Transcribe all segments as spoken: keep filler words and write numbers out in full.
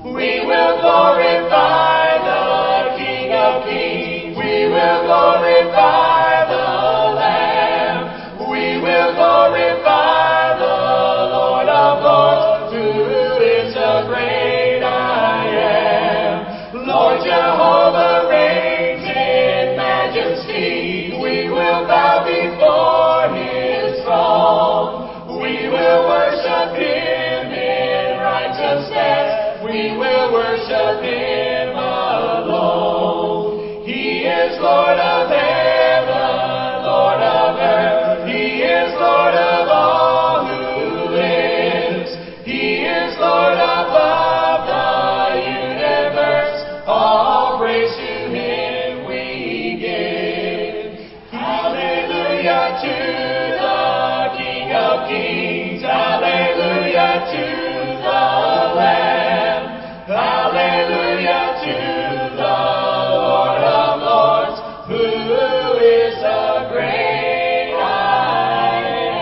We will glorify the King of Kings. We will glorify the Lamb. We will glorify the Lord of Lords, who is the great I am. Lord Jehovah reigns in majesty. We will bow before His throne. We will worship Him in righteousness. We will worship Him alone. He is Lord of heaven, Lord of earth. He is Lord of all who lives. He is Lord above the universe. All praise to Him we give. Hallelujah to the King of Kings. Hallelujah to the Lamb. Hallelujah to the Lord of Lords, who is the great I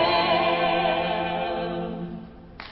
am.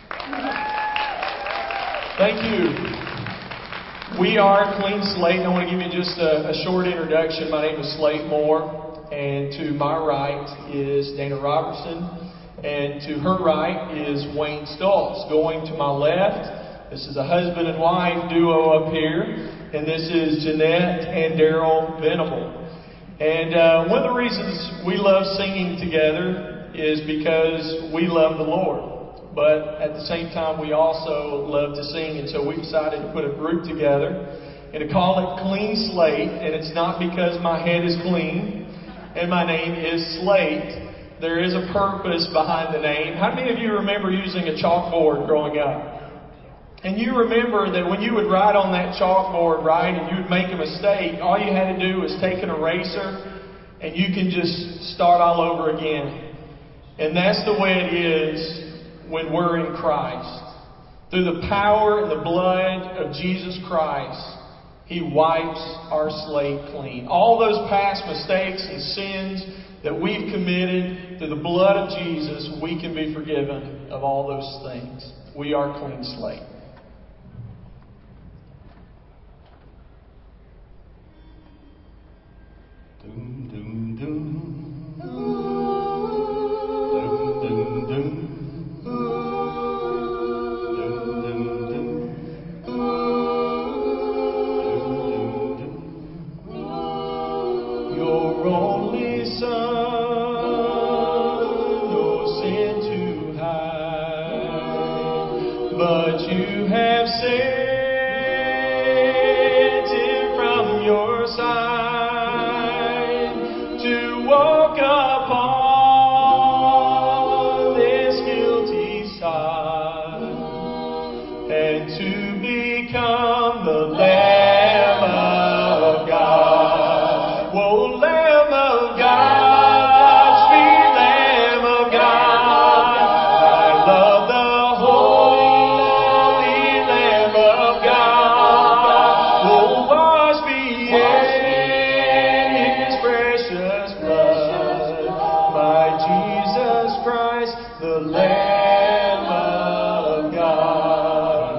Thank you. We are Clean Slate, and I want to give you just a, a short introduction. My name is Slate Moore, and to my right is Dana Robertson, and to her right is Wayne Stoltz. Going to my left, this is a husband and wife duo up here, and this is Jeanette and Daryl Venable. And uh, one of the reasons we love singing together is because we love the Lord. But at the same time, we also love to sing, and so we decided to put a group together and to call it Clean Slate. And it's not because my head is clean and my name is Slate. There is a purpose behind the name. How many of you remember using a chalkboard growing up? And you remember that when you would write on that chalkboard, right, and you would make a mistake, all you had to do was take an eraser and you can just start all over again. And that's the way it is when we're in Christ. Through the power and the blood of Jesus Christ, He wipes our slate clean. All those past mistakes and sins that we've committed, through the blood of Jesus, we can be forgiven of all those things. We are clean slate. Doom, doom, doom. Doom, doom, doom. Your only Son, no sin to hide, but you have sent Him from your side to walk upon this guilty side and to become the Lamb of God. Whoa, Lamb of God, sweet Lamb of God, I love the holy Lamb of God. Oh, wash me in His precious blood, my Jesus Christ, the Lamb of God.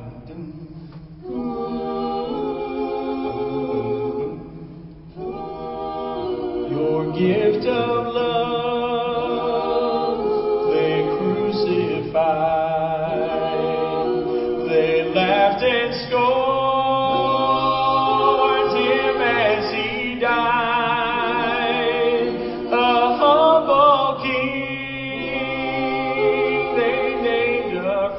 Your gift of love they crucified. They laughed and scorned Him as He died. A humble king they named a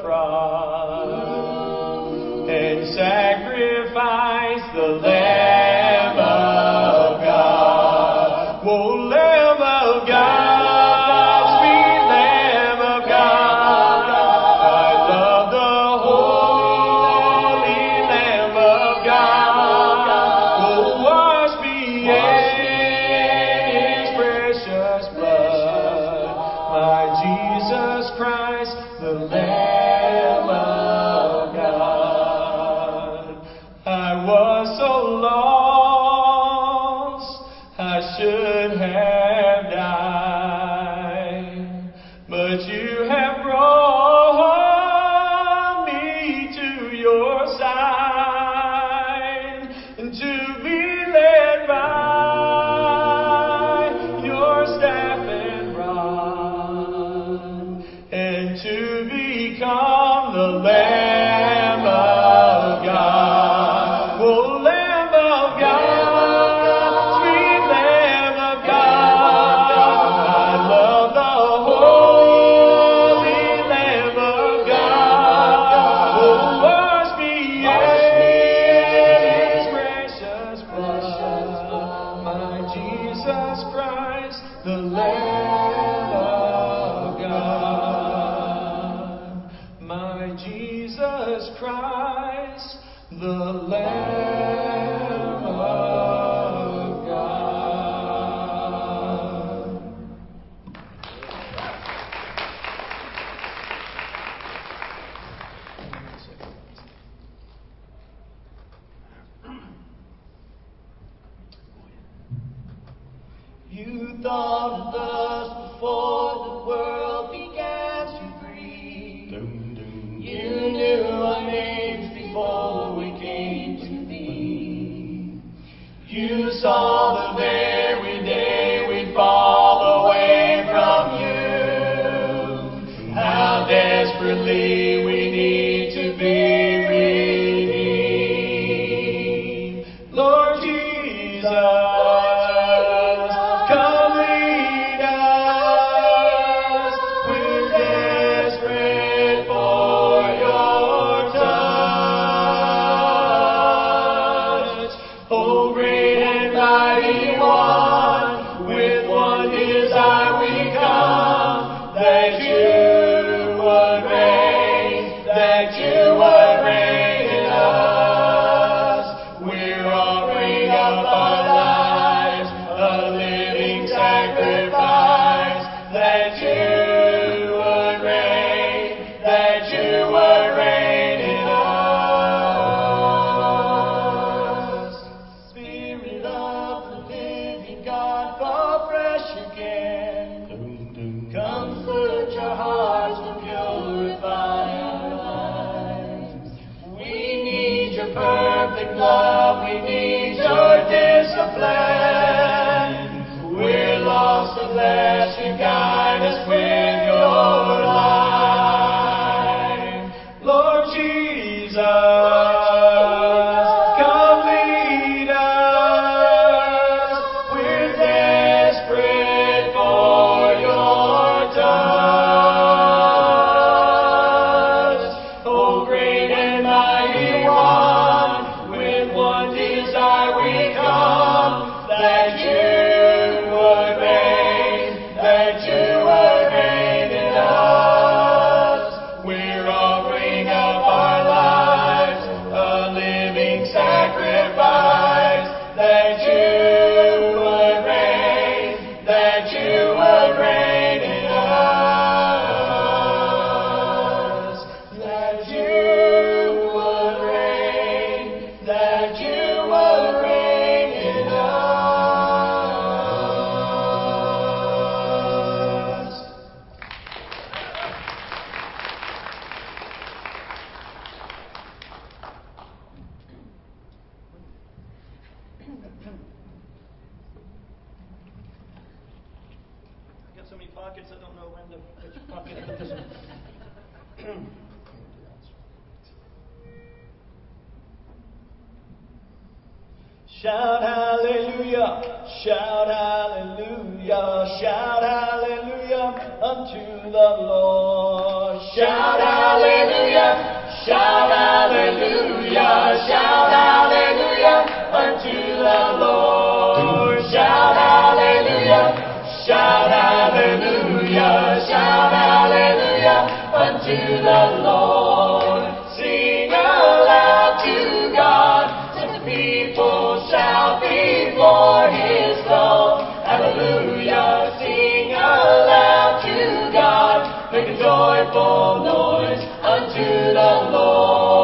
fraud and sacrificed the Lamb of God. Whoa, Lamb of God, sweet Lamb of God, I love the holy Lamb of God. Oh, wash me in His precious blood, my Jesus Christ, the Lamb of God. I was so Lamb of God. You thought of us before the world began to breathe. You knew our names before we came to be. You saw the very day we'd fall away from you. How desperately we need to be redeemed. Lord Jesus, come lead us. We're desperate for your touch. Oh, great and mighty one, with one desire we come, that you would reign, that you would reign in us. We're offering up our lives, a living sacrifice, that you would reign, that you would reign in us. Spirit of the living God, fall fresh again. Come search our hearts and purify our lives. We need your perfect love, we need your discipline. We're lost unless you guide us with your light. Lord Jesus, come lead us. We're desperate for your touch. Oh, great and mighty one, with one desire we come, that you would reign, that you would reign in us. We're offering up our lives, a living sacrifice, that you would reign, that you would reign in us. That you would reign, that you would reign in us. I've got so many pockets, I don't know when to which pocket to put this one. Shout hallelujah, shout hallelujah, shout hallelujah unto the Lord. Shout hallelujah, shout hallelujah, shout hallelujah unto the Lord. Shout hallelujah, shout hallelujah, shout hallelujah unto the Lord. Sing aloud to God, let the people shout before His throne. Hallelujah, sing aloud to God, make a joyful noise unto the Lord.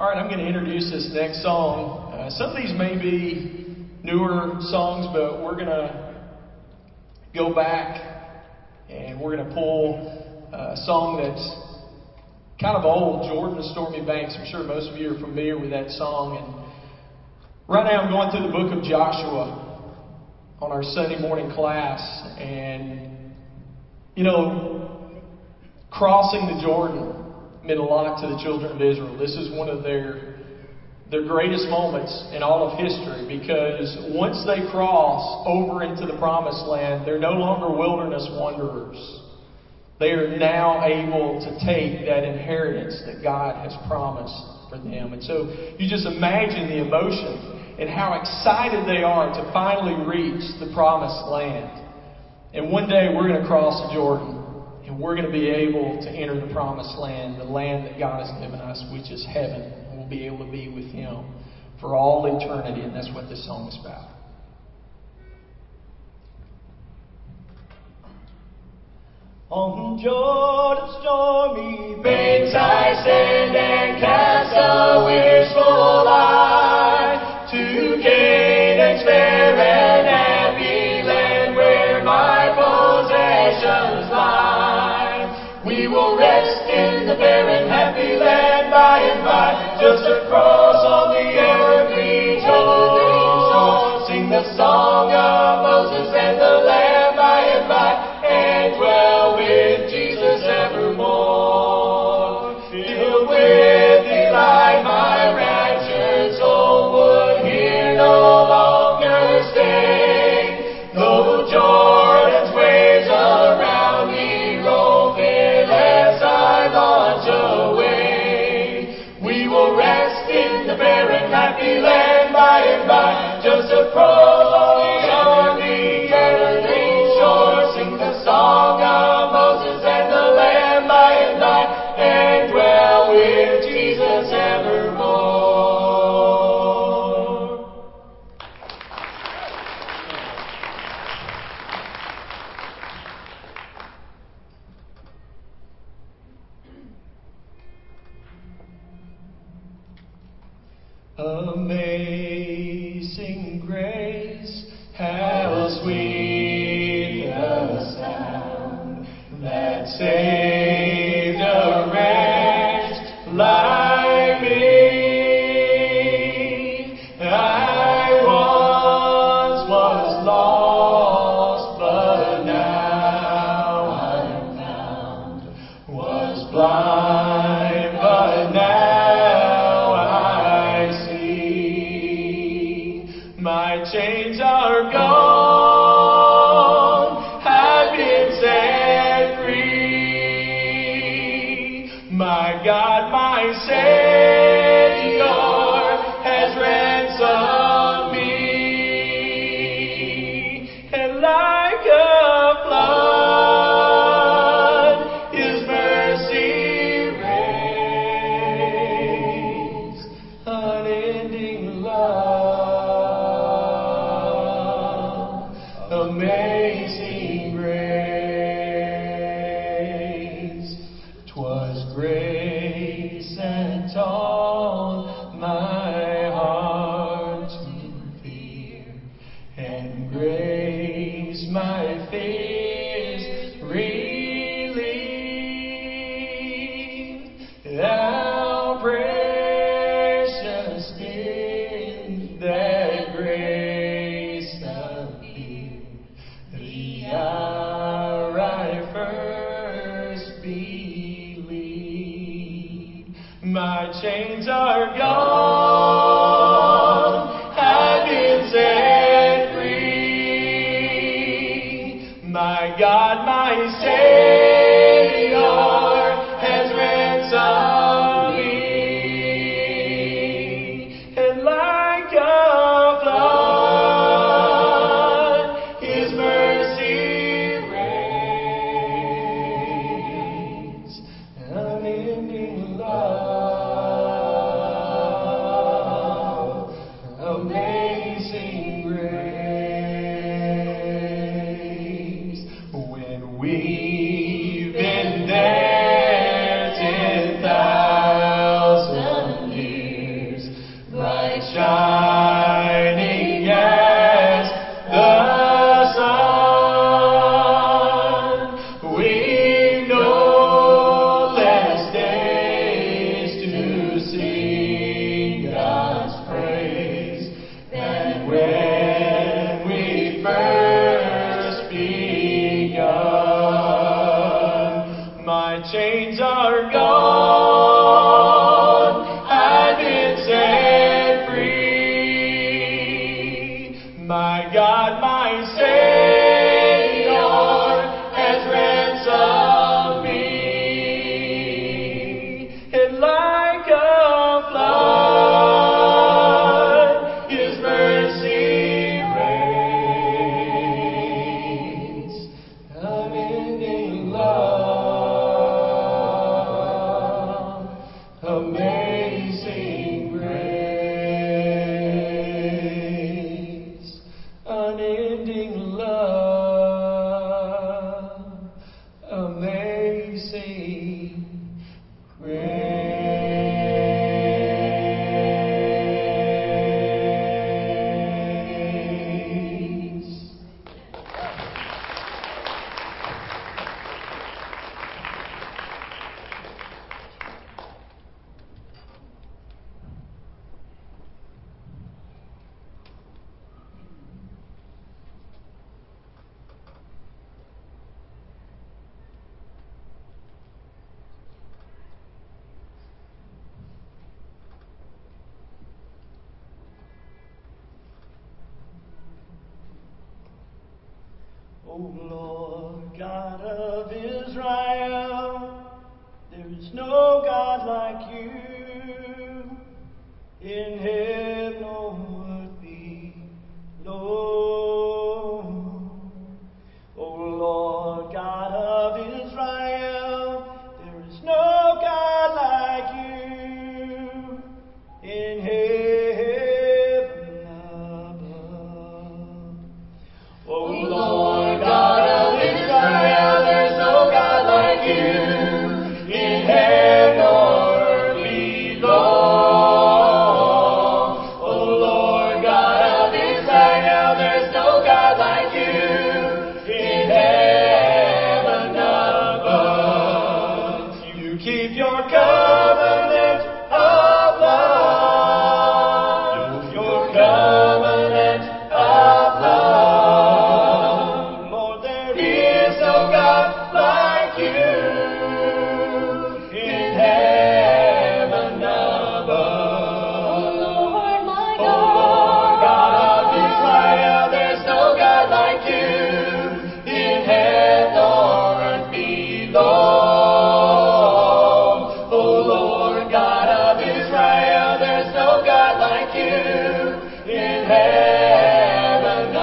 All right, I'm going to introduce this next song. Uh, some of these may be newer songs, but we're going to go back and we're going to pull a song that's kind of old, Jordan the Stormy Banks. I'm sure most of you are familiar with that song. And right now I'm going through the book of Joshua on our Sunday morning class. And, you know, crossing the Jordan meant a lot to the children of Israel. This is one of their their greatest moments in all of history, because once they cross over into the promised land, they're no longer wilderness wanderers. They are now able to take that inheritance that God has promised for them. And so you just imagine the emotion and how excited they are to finally reach the promised land. And one day we're going to cross the Jordan. And we're going to be able to enter the promised land, the land that God has given us, which is heaven. And we'll be able to be with Him for all eternity. And that's what this song is about. On Jordan's stormy banks I stand and cast a wishful eye to Canaan's fair and happy land where my possessions lie. We will rest in the fair and happy land by and by, just across on the evergreen shore. Sing the song of Moses and the Lamb by and by, and dwell with Jesus evermore. Filled with delight, my raptured soul would here no longer stay. Though Jordan's waves around me roll, fearless I launch away. We will rest in the fair and happy land by and by, just across on the evergreen shore. Sing the song of Moses and the Lamb by and by, and dwell with Jesus evermore. Amazing grace, how sweet the sound that saved a wretch like me. I once was lost, but now I'm found. Was blind, but now I see. My chains are gone, I've been set free. My God, my Savior has ransomed me. And like a flood, His mercy reigns, unending love, amazing grace. 'Twas grace that taught my heart to fear, and grace my fears relieved. How precious did that grace appear the hour I first believed. My chains are gone, I've been set free. My God, my Savior has ransomed me. And like a flood, His mercy reigns, unending love, Amazing grace, unending love, amazing grace. O Lord God of Israel, there is no God like you in heaven or earth below. O Lord God of Israel, there is no God like you in heaven above. O Lord God of Israel, there's no God like you in heaven or earth below. O Lord God of Israel, there's no God like you in heaven above. You keep your covenant of love, your covenant of love. Lord, there is no God like you in heaven above. Oh Lord, my O Lord God of Israel, there's no God like you in heaven or earth below. O Lord God of Israel, there's no God like you in heaven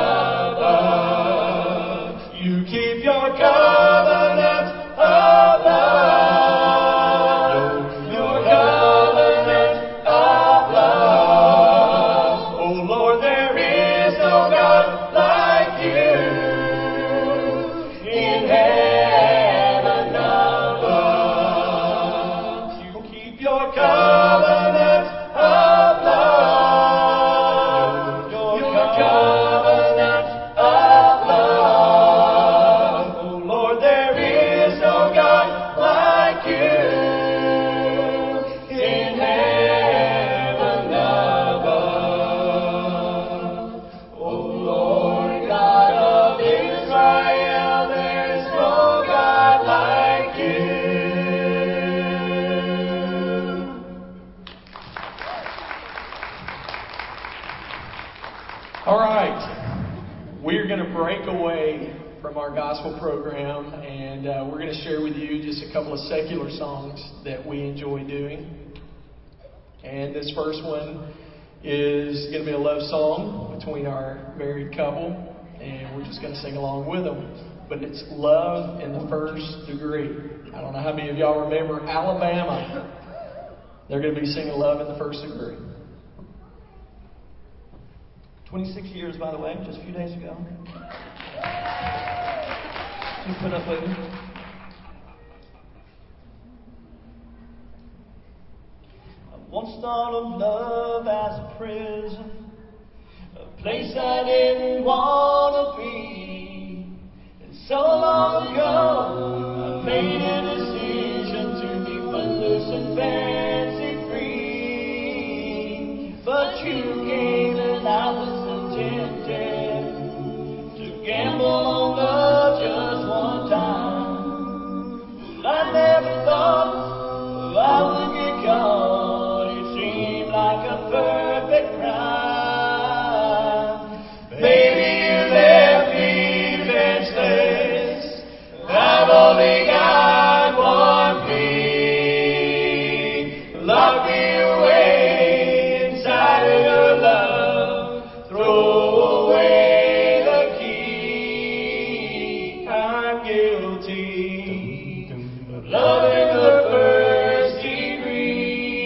above. You keep your covenant of love, your covenant of love. O Lord, there is no God like you in heaven above. You keep your covenant of love, your covenant of love. O Lord, there is no God like you in heaven above. O Lord God of Israel, there's no God like you. All right. We're going to break away from our gospel program, and uh, we're going to share with you just a couple of secular songs that we enjoy doing. And this first one is going to be a love song between our married couple, and we're just going to sing along with them. But it's Love in the First Degree. I don't know how many of y'all remember Alabama. They're going to be singing Love in the First Degree. twenty-six years, by the way, just a few days ago. You put up with it. I once thought of love as a prison, a place I didn't want to be. And so long ago, I made a decision to be footloose and fancy free. But you came and I was so tempted to gamble on love just one time. Well, I never thought I would get caught. It seemed like a perfect crime. Baby, you left me defenseless. I've only got one plea. Lock me away inside of your love. Throw away the key. I'm guilty of love in the first degree.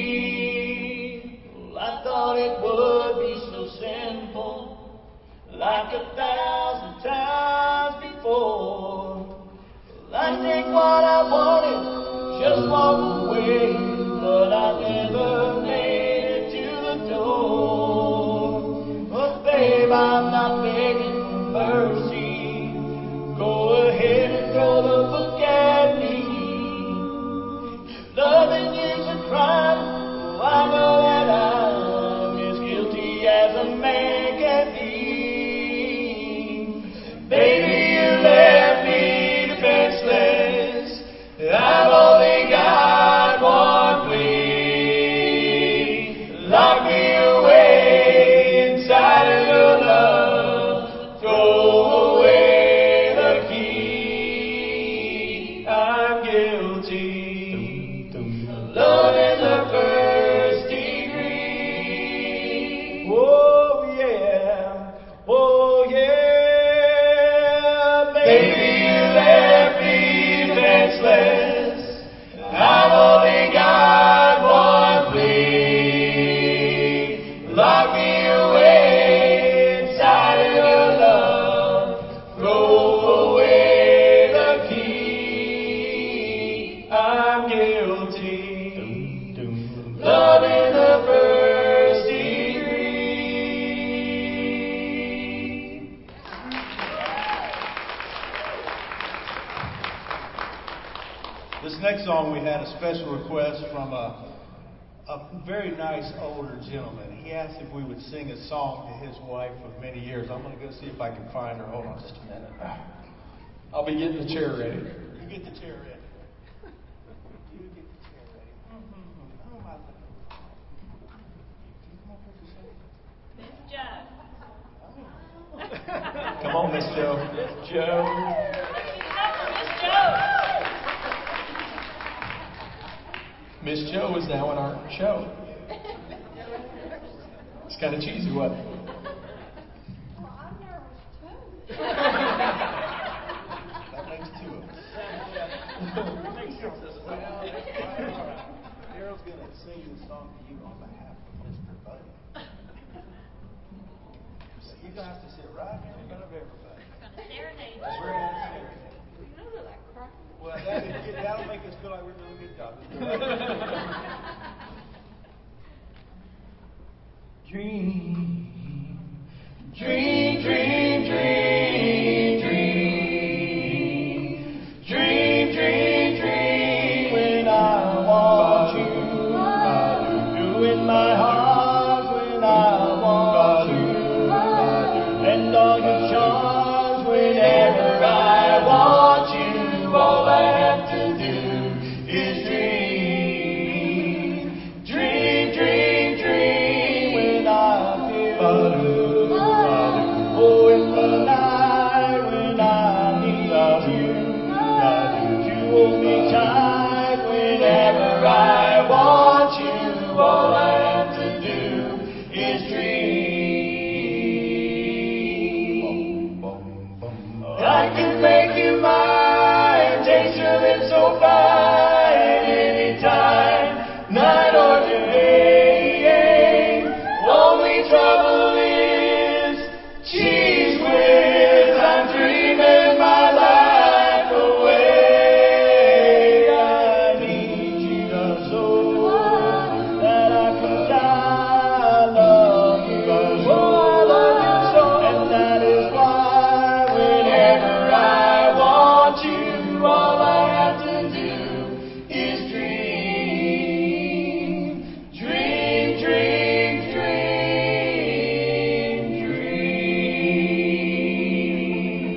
next song, we had a special request from a, a very nice older gentleman. He asked if we would sing a song to his wife of many years. I'm going to go see if I can find her. Hold on just a minute. I'll be getting the chair ready. You get the chair ready. You get the chair ready. Mm-hmm. Oh, my God. Miss Joe. Come on, Miss Joe. Miss Joe. Miss Joe. Miss Joe is now in our show. It's kind of cheesy, what? Well, I'm nervous too. That makes two of us. That makes six of us. Well, all right. Daryl's going to sing this song to you on behalf of Mister Buddy. So you guys have to sit right here in front of everybody. Gonna serenade. That's where we're going to serenade. You know they're like crying. Well, that, that'll make us feel like we're doing a good job. Dream, dream, dream, dream, dream, dream, dream, dream. When I want you, you in my heart. When I want you, and all your charms. Whenever I want you, all I have to do is dream, dream, dream, dream. When I feel blue, oh, in the night when I need you, you hold me tight. Whenever I want you, all I have to do is dream. I can make you mine, taste your lips so fine, anytime, night or day. Only trouble is cheese whiz. I'm dreaming my life away. I need you so that I could die. I love you, oh, I love you so, and that is why whenever I want you, all I have to do is dream, dream, dream, dream, dream.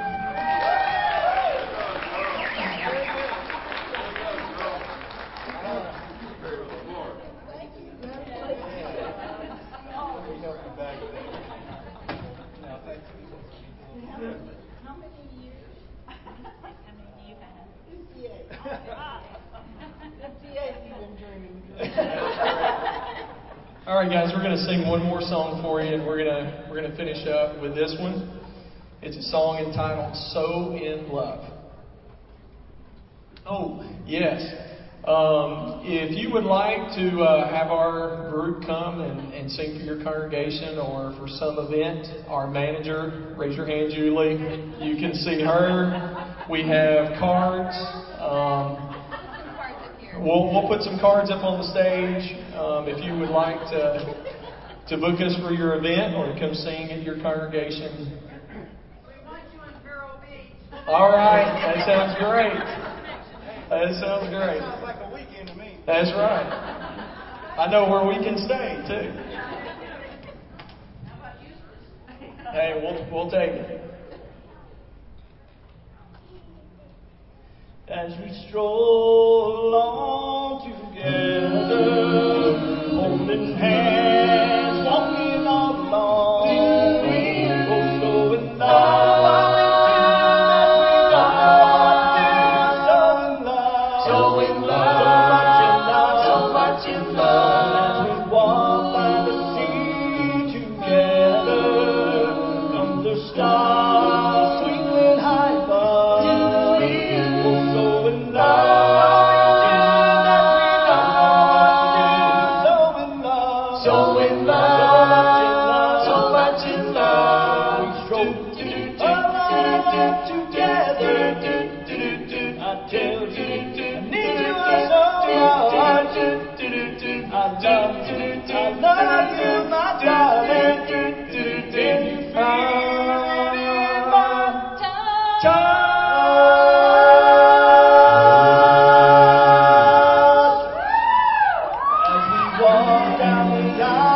Now, thank you. How many years? How many do you have? fifty-eight. Ah. fifty-eight even dreaming. All right, guys, we're going to sing one more song for you, and we're going to we're going to finish up with this one. It's a song entitled "So in Love." Oh, yes. Um, if you would like to uh, have our group come and, and sing for your congregation or for some event, our manager, raise your hand, Julie. You can see her. We have cards. Um, we'll, we'll put some cards up on the stage. Um, if you would like to to book us for your event or to come sing at your congregation. We want you in Vero Beach. All right, that sounds great. That sounds great. Sounds like a weekend to me. That's right. I know where we can stay too. Hey, we'll we'll take it. As we stroll along together, holding hands, walking all along, oh, so in love, so in love, so in love, so much in love, as we walk by the sea together, comes the stars twinkling high above. So in love, so in love, so in love, so much in love. We stroll along together. I tell you, I need you so much. I walk down the aisle.